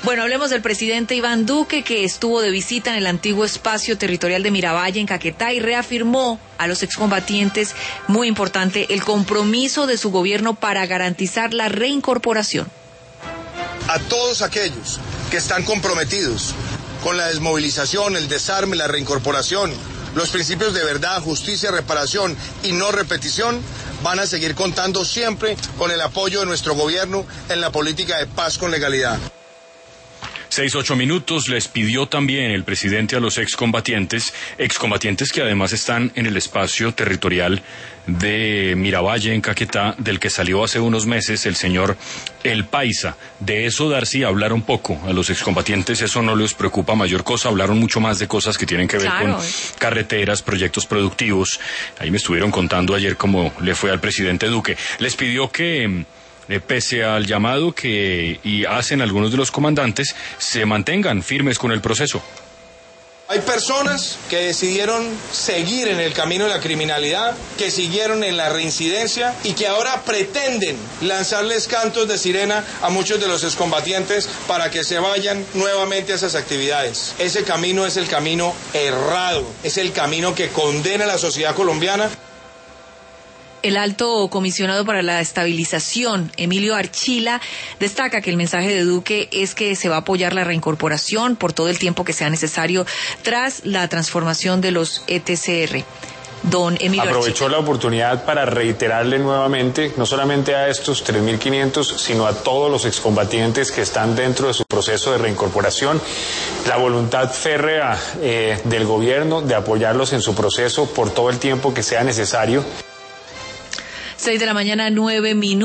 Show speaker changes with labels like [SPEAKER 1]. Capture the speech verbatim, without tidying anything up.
[SPEAKER 1] Bueno, hablemos del presidente Iván Duque, que estuvo de visita en el antiguo espacio territorial de Miravalle, en Caquetá, y reafirmó a los excombatientes, muy importante, el compromiso de su gobierno para garantizar la reincorporación.
[SPEAKER 2] A todos aquellos que están comprometidos con la desmovilización, el desarme, la reincorporación, los principios de verdad, justicia, reparación y no repetición, van a seguir contando siempre con el apoyo de nuestro gobierno en la política de paz con legalidad.
[SPEAKER 3] Seis, ocho minutos. Les pidió también el presidente a los excombatientes, excombatientes que además están en el espacio territorial de Miravalle, en Caquetá, del que salió hace unos meses el señor El Paisa. De eso, Darcy, hablaron poco. A los excombatientes eso no les preocupa mayor cosa. Hablaron mucho más de cosas que tienen que ver claro. con carreteras, proyectos productivos. Ahí me estuvieron contando ayer cómo le fue al presidente Duque. Les pidió que, Eh, pese al llamado que y hacen algunos de los comandantes, se mantengan firmes con el proceso.
[SPEAKER 2] Hay personas que decidieron seguir en el camino de la criminalidad, que siguieron en la reincidencia y que ahora pretenden lanzarles cantos de sirena a muchos de los excombatientes para que se vayan nuevamente a esas actividades. Ese camino es el camino errado, es el camino que condena a la sociedad colombiana.
[SPEAKER 1] El alto comisionado para la estabilización, Emilio Archila, destaca que el mensaje de Duque es que se va a apoyar la reincorporación por todo el tiempo que sea necesario tras la transformación de los E T C R. Don Emilio
[SPEAKER 4] Aprovechó
[SPEAKER 1] Archila.
[SPEAKER 4] la oportunidad para reiterarle nuevamente, no solamente a estos tres mil quinientos, sino a todos los excombatientes que están dentro de su proceso de reincorporación, la voluntad férrea eh, del gobierno de apoyarlos en su proceso por todo el tiempo que sea necesario.
[SPEAKER 1] Seis de la mañana, nueve minutos.